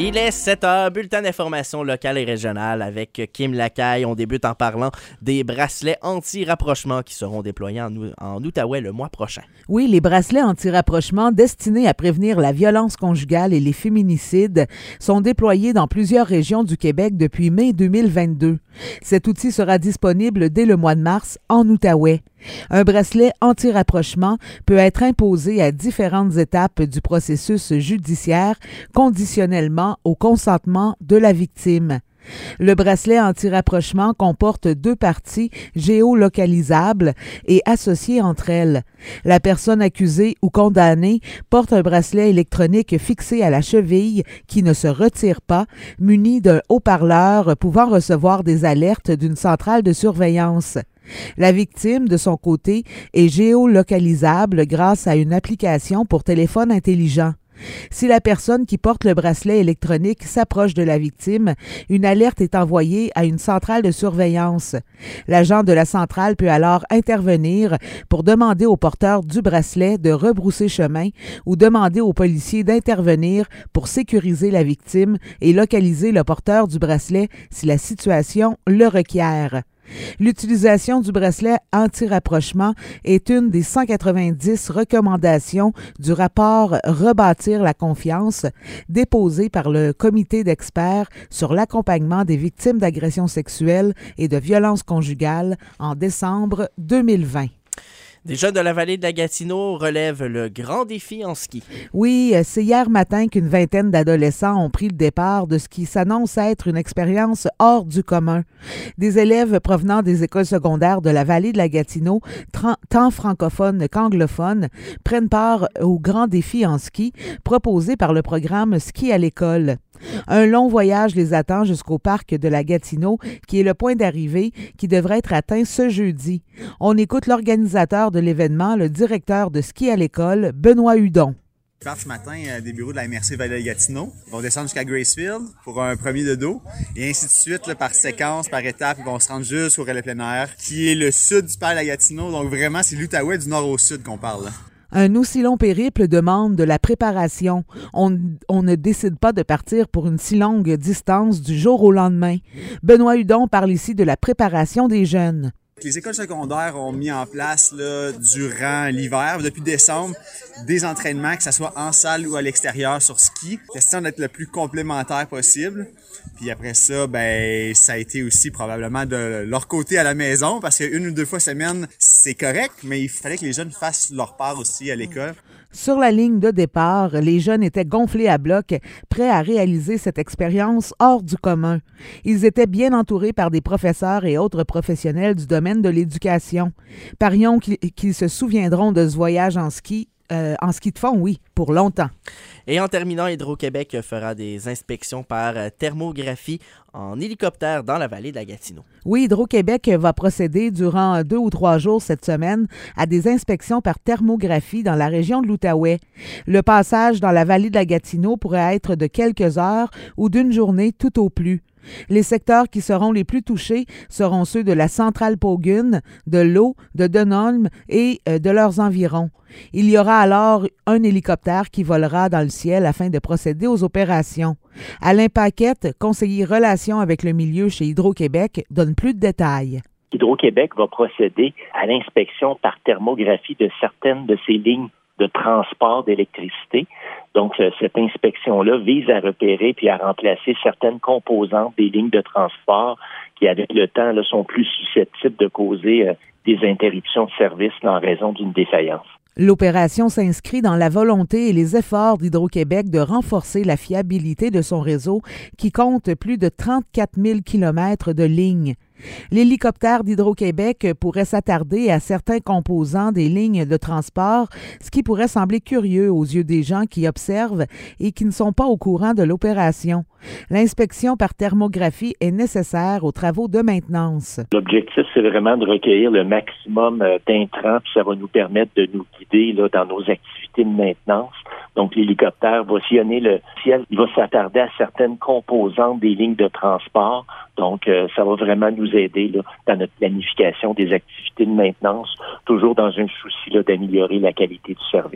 Il est 7h, bulletin d'information locale et régionale avec Kim Lacaille. On débute en parlant des bracelets anti-rapprochement qui seront déployés en Outaouais le mois prochain. Oui, les bracelets anti-rapprochement destinés à prévenir la violence conjugale et les féminicides sont déployés dans plusieurs régions du Québec depuis mai 2022. Cet outil sera disponible dès le mois de mars en Outaouais. Un bracelet anti-rapprochement peut être imposé à différentes étapes du processus judiciaire, conditionnellement au consentement de la victime. Le bracelet anti-rapprochement comporte 2 parties géolocalisables et associées entre elles. La personne accusée ou condamnée porte un bracelet électronique fixé à la cheville qui ne se retire pas, muni d'un haut-parleur pouvant recevoir des alertes d'une centrale de surveillance. La victime, de son côté, est géolocalisable grâce à une application pour téléphone intelligent. Si la personne qui porte le bracelet électronique s'approche de la victime, une alerte est envoyée à une centrale de surveillance. L'agent de la centrale peut alors intervenir pour demander au porteur du bracelet de rebrousser chemin ou demander aux policiers d'intervenir pour sécuriser la victime et localiser le porteur du bracelet si la situation le requiert. L'utilisation du bracelet anti-rapprochement est une des 190 recommandations du rapport Rebâtir la confiance déposé par le comité d'experts sur l'accompagnement des victimes d'agressions sexuelles et de violences conjugales en décembre 2020. Des jeunes de la vallée de la Gatineau relèvent le grand défi en ski. Oui, c'est hier matin qu'une vingtaine d'adolescents ont pris le départ de ce qui s'annonce être une expérience hors du commun. Des élèves provenant des écoles secondaires de la vallée de la Gatineau, tant francophones qu'anglophones, prennent part au grand défi en ski proposé par le programme Ski à l'école. Un long voyage les attend jusqu'au parc de la Gatineau, qui est le point d'arrivée qui devrait être atteint ce jeudi. On écoute l'organisateur de l'événement, le directeur de ski à l'école, Benoît Hudon. Ils partent ce matin des bureaux de la MRC Vallée-Gatineau. Ils vont descendre jusqu'à Gracefield pour un premier de dos. Et ainsi de suite, là, par séquence, par étape, ils vont se rendre jusqu'au relais plein air, qui est le sud du parc de la Gatineau. Donc vraiment, c'est l'Outaouais du nord au sud qu'on parle. Là. Un aussi long périple demande de la préparation. On ne décide pas de partir pour une si longue distance du jour au lendemain. Benoît Hudon parle ici de la préparation des jeunes. Les écoles secondaires ont mis en place là, durant l'hiver, depuis décembre, des entraînements, que ce soit en salle ou à l'extérieur sur ski. Question d'être le plus complémentaire possible. Puis après ça, ben ça a été aussi probablement de leur côté à la maison, parce qu'une ou 2 fois semaine, c'est correct, mais il fallait que les jeunes fassent leur part aussi à l'école. Sur la ligne de départ, les jeunes étaient gonflés à bloc, prêts à réaliser cette expérience hors du commun. Ils étaient bien entourés par des professeurs et autres professionnels du domaine de l'éducation. Parions qu'ils se souviendront de ce voyage en ski de fond, oui, pour longtemps. Et en terminant, Hydro-Québec fera des inspections par thermographie en hélicoptère dans la vallée de la Gatineau. Oui, Hydro-Québec va procéder durant 2 ou 3 jours cette semaine à des inspections par thermographie dans la région de l'Outaouais. Le passage dans la vallée de la Gatineau pourrait être de quelques heures ou d'une journée tout au plus. Les secteurs qui seront les plus touchés seront ceux de la centrale Paugun, de l'eau, de Denholm et de leurs environs. Il y aura alors un hélicoptère qui volera dans le ciel afin de procéder aux opérations. Alain Paquette, conseiller relations avec le milieu chez Hydro-Québec, donne plus de détails. Hydro-Québec va procéder à l'inspection par thermographie de certaines de ces lignes de transport d'électricité. Donc, cette inspection-là vise à repérer puis à remplacer certaines composantes des lignes de transport qui, avec le temps, là, sont plus susceptibles de causer des interruptions de service en raison d'une défaillance. L'opération s'inscrit dans la volonté et les efforts d'Hydro-Québec de renforcer la fiabilité de son réseau qui compte plus de 34 000 kilomètres de lignes. L'hélicoptère d'Hydro-Québec pourrait s'attarder à certains composants des lignes de transport, ce qui pourrait sembler curieux aux yeux des gens qui observent et qui ne sont pas au courant de l'opération. L'inspection par thermographie est nécessaire aux travaux de maintenance. L'objectif, c'est vraiment de recueillir le maximum d'intrants, puis ça va nous permettre de nous guider là, dans nos activités de maintenance. Donc, l'hélicoptère va sillonner le ciel. Il va s'attarder à certaines composantes des lignes de transport. Donc, ça va vraiment nous aider là, dans notre planification des activités de maintenance, toujours dans un souci là, d'améliorer la qualité du service.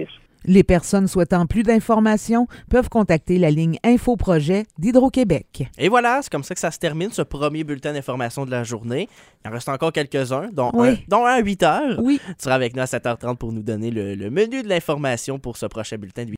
Les personnes souhaitant plus d'informations peuvent contacter la ligne Infoprojet d'Hydro-Québec. Et voilà, c'est comme ça que ça se termine, ce premier bulletin d'information de la journée. Il en reste encore quelques-uns, dont un à 8 heures. Oui. Tu seras avec nous à 7h30 pour nous donner le menu de l'information pour ce prochain bulletin de